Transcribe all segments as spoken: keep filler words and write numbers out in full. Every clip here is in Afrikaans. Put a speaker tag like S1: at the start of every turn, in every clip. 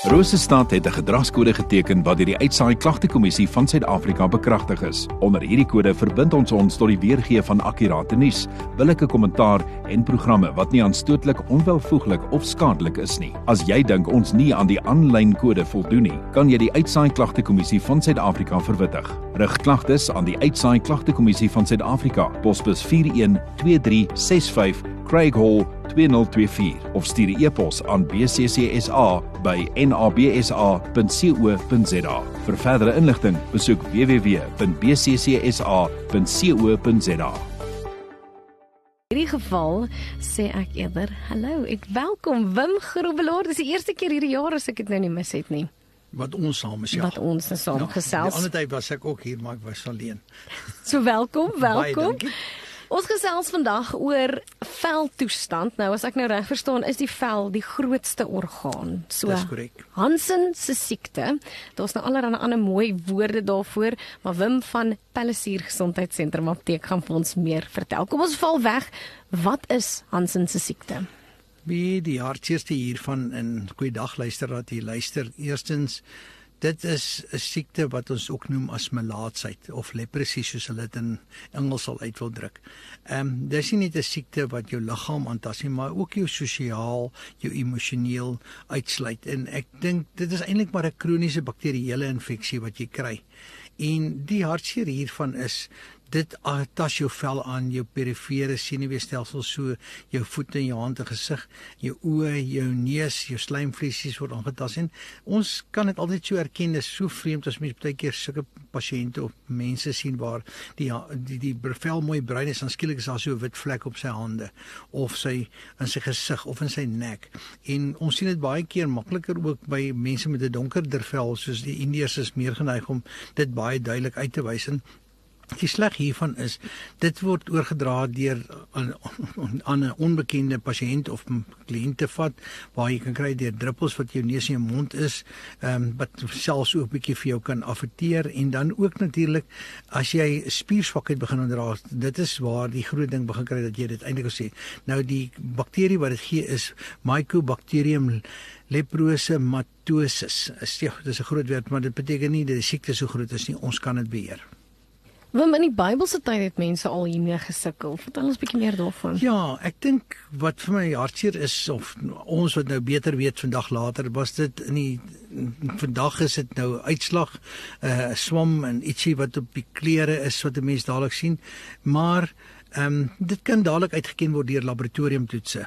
S1: Rosestad het 'n gedragskode geteken wat deur die Uitsaai Klagtekommissie van Suid-Afrika bekragtig is. Onder hierdie kode verbind ons ons tot die weergee van akkurate nuus, billike kommentaar en programme wat nie aanstootlik, onwelvoeglik of skadelik is nie. As jy dink ons nie aan die aanlyn kode voldoen nie, kan jy die Uitsaai Klagtekommissie van Suid-Afrika verwittig. Rig klagtes aan die Uitsaai Klagtekommissie van Suid-Afrika, posbus vier een twee drie ses vyf, Craig Hall twee nul twee vier of stuur 'n e-pos aan b c c s a by n a b s a punt co punt z a. Vir verdere inligting, besoek w w w punt b c c s a punt co punt z a.
S2: In hierdie geval sê ek eerder, hallo, ek welkom Wim Grobbelaar. Dis die eerste keer hierdie jaar as ek dit nou nie mis het nie.
S3: Wat ons saam is, ja.
S2: Wat ons nou saam
S3: Ja,
S2: gesels.
S3: die ander tyd was ek ook hier, maar ek was alleen.
S2: So welkom,
S3: Baie
S2: welkom.
S3: dankie.
S2: Ons gesels vandag oor veltoestand. Nou as ek nou reg verstaan, is die vel die grootste orgaan. So
S3: Dis korrek.
S2: Hansen se siekte. Daar's nou allerlei ander mooi woorde daarvoor, maar Wim van Palliser Gesondheidssentrum Apteek gaan vir ons meer vertel. Kom ons val weg. Wat is Hansen se siekte?
S3: Wie die hartseerste hiervan in goeiedag luister dat jy luister. Eerstens, dit is 'n siekte wat ons ook noem as melaatsheid of leprosy soos hulle dit in Engels sal uit wil druk. Ehm um, dis nie net 'n siekte wat jou liggaam aantas nie, maar ook jou sosiaal, jou emosioneel uitsluit. En ek dink dit is eintlik maar 'n kroniese bakterieële infeksie wat jy kry. En die hartseer hiervan is dit tas jou vel aan, jou perifere senuweestelsel, so jou voete, jou hand en gesig, jou oë, jou neus, jou slijmvliesies word aangetas. En ons kan dit altyd so erken, dis so vreemd as mens baie keer sulke pasiënte of mense sien waar die die die vel mooi bruin is, dan skielik is daar so 'n wit vlek op sy hande of sy in sy gesig of in sy nek. En ons sien dit baie keer makliker ook by mense met 'n donkerder vel, soos die Indiërs is meer geneig om dit baie duidelik uit te wys. En die sleg hiervan is, dit word oorgedra deur aan 'n onbekende pasiënt of kliënt te vat, waar jy kan kry deur druppels wat jou neus en jou mond is, um, wat selfs ook 'n bietjie vir jou kan affekteer, en dan ook natuurlik, as jy spierswakheid begin onderdra, dit is waar die groot ding begin kry, dat jy dit eintlik wil sê. Nou die bakterie wat dit gee is Mycobacterium leprosomatosis. Ja, dit is 'n groot woord, maar dit beteken nie dat die siekte so groot is nie, ons kan dit beheer.
S2: Wim, in die Bybelse tyd het mense al hiermee gesukkel. Vertel ons 'n bietjie meer daarvan.
S3: Ja, ek dink wat vir my hartseer is, of ons wat nou beter weet vandag later, was dit in die vandag is dit nou uitslag, 'n uh, swam en ietsie wat op die klere is wat 'n mens dadelik sien, maar Ehm um, dit kan dadelik uitgeken word deur laboratoriumtoetse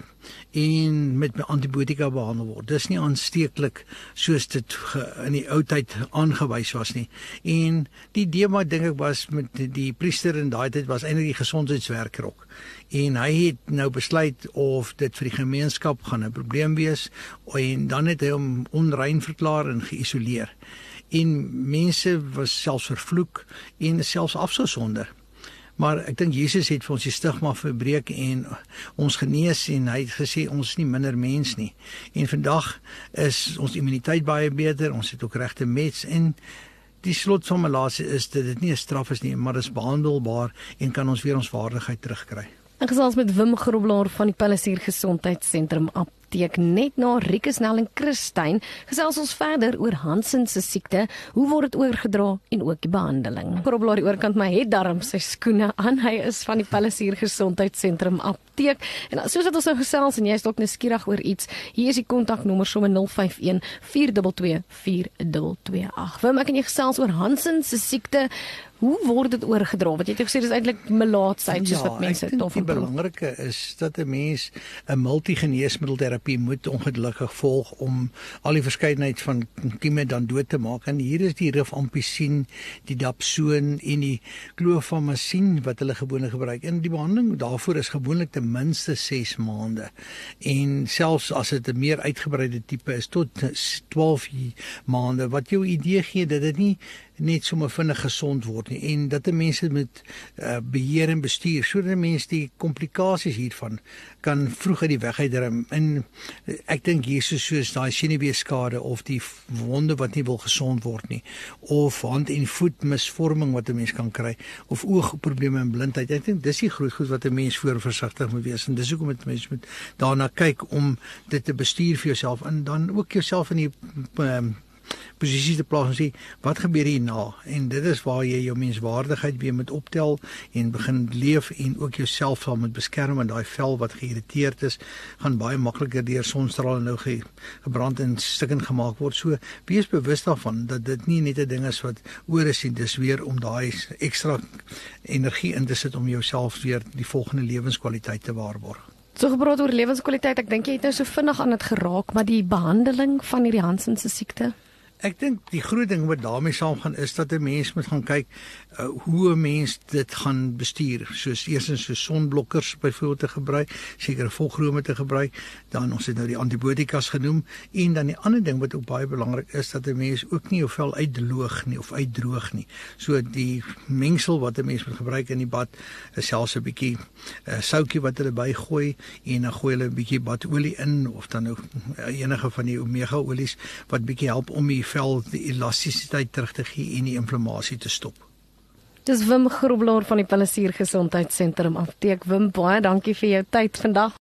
S3: en met antibiotika behandel word. Dis nie aansteeklik soos dit ge, in die ou tyd aangewys was nie. En die idee wat dink ek was met die, die priester in daai tyd was eintlik die gesondheidswerker ook. En hy het nou besluit of dit vir die gemeenskap gaan 'n probleem wees, en dan het hy hom onrein verklaar en geïsoleer. En mense was selfs vervloek en selfs afgesonder. Maar ek dink Jesus het vir ons die stigma verbreek en ons genees, en hy het gesê ons is nie minder mens nie. En vandag is ons immuniteit baie beter, ons het ook regte mets, en die slot van melaatse is dat dit nie 'n straf is nie, maar dit is behandelbaar en kan ons weer ons waardigheid terugkry.
S2: En gesels met Wim Grobbelaar van die Palliser Gesondheidssentrum Apteek. Net na Rieke Snell en Christyn gesels ons verder oor Hansen se siekte, hoe word dit oorgedra en ook die behandeling. Grobbelaar die oorkant my het darm sy skoene aan. Hy is van die Palliser Gesondheidssentrum Apteek. En soos wat ons nou gesels en jy is dalk nuuskierig oor iets, hier is die kontaknommer sommer nul vyf een vier twee twee vier twee twee agt. Wim, ek en jy gesels oor Hansen se siekte. Hoe word dit oorgedra? Wat jy het gesê dis eintlik melaatsheid, soos
S3: ja,
S2: wat mense
S3: dit
S2: tof
S3: die belangrike is dat 'n mens 'n multigeneesmiddelterapie moet ongelukkig volg om al die verskeidenheid van kieme dan dood te maak. En hier is die rifampicin, die dapsoon en die clofamicin wat hulle gewoonlik gebruik. En die behandeling daarvoor is gewoonlik ten minste ses maande. En selfs as dit 'n meer uitgebreide tipe is, tot twaalf maande, wat jou idee gee dat dit nie net sommer vinnig gesond word nie. nie en dat 'n mens dit met uh, beheer en bestuur sodat 'n mens die komplikasies hiervan kan vroeg uit die weg uitdrum. En ek dink Jesus soos daai senuweeskade of die wonde wat nie wil gesond word nie of hand en voet misvorming wat 'n mens kan kry of oogprobleme en blindheid. Ek dink dis die groot goed wat 'n mens voor versigtig moet wees en dis hoekom dit mens moet daarna kyk om dit te bestuur vir jouself en dan ook jouself in die um, posisie te plaas en sê, wat gebeur hierna? En dit is waar jy jou menswaardigheid weer moet optel en begin leef en ook jouself sal moet beskerm en daai vel wat geïrriteerd is, gaan baie makliker deur sonstrale nou ge, gebrand en stukkend gemaak word. So, wees bewus daarvan dat dit nie net 'n ding is wat oor is nie, dis weer om daai ekstra energie in te sit om jouself weer die volgende lewenskwaliteit te waarborg.
S2: So gepraat oor lewenskwaliteit, ek dink jy het nou so vinnig aan dit geraak, maar die behandeling van hierdie Hansen se siekte?
S3: Ek dink die groot ding wat daarmee saamgaan is dat 'n mens moet gaan kyk uh, hoe 'n mens dit gaan bestuur. Soos eerstens so sonblokkers byvoorbeeld te gebruik, sekere volgrome te gebruik, dan ons het nou die antibiotikas genoem en dan die ander ding wat ook baie belangrik is dat 'n mens ook nie jou vel uitdroog nie of uitdroog nie. So die mengsel wat 'n mens moet gebruik in die bad is selfs 'n bietjie uh, soutjie wat hulle bygooi en dan gooi hulle 'n bietjie badolie in of dan ook uh, enige van die omega olies wat bietjie help om die vel die elastisiteit terug te gee en die inflammasie te stop.
S2: Dis Wim Grobelaar van die Palisier Gesondheidssentrum Apteek. Wim, baie dankie vir jou tyd vandag.